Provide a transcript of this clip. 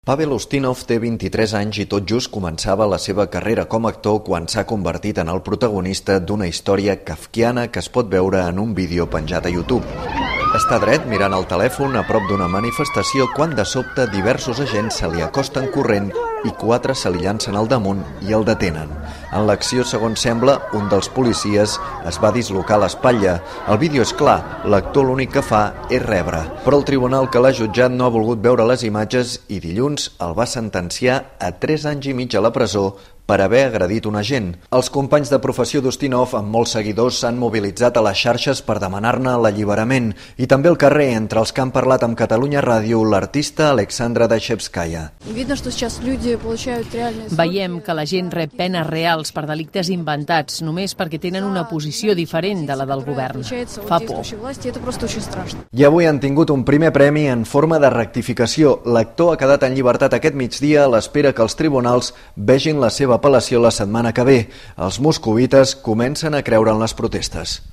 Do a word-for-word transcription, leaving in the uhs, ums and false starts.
Pavel Ustinov té vint-i-tres anys i tot just començava la seva carrera com a actor quan s'ha convertit en el protagonista d'una història kafkiana que es pot veure en un vídeo penjat a YouTube. Està dret mirant el telèfon a prop d'una manifestació quan de sobte diversos agents se li acosten corrent i quatre se li llancen al damunt i el detenen. En l'acció, segons sembla, un dels policies es va dislocar l'espatlla. El vídeo és clar, l'actor l'únic que fa és rebre. Però el tribunal que l'ha jutjat no ha volgut veure les imatges i dilluns el va sentenciar a tres anys i mig a la presó per haver agredit un agent. Els companys de professió d'Ustinov, amb molts seguidors, s'han mobilitzat a les xarxes per demanar-ne l'alliberament i també al carrer, entre els que han parlat amb Catalunya Ràdio, l'artista Alexandra Dachevskaya. Veiem que la gent rep penes reals per delictes inventats només perquè tenen una posició diferent de la del govern. Fa por. I avui han tingut un primer premi en forma de rectificació. L'actor ha quedat en llibertat aquest migdia a l'espera que els tribunals vegin la seva apel·lació la setmana que ve. Els moscovites comencen a creure en les protestes.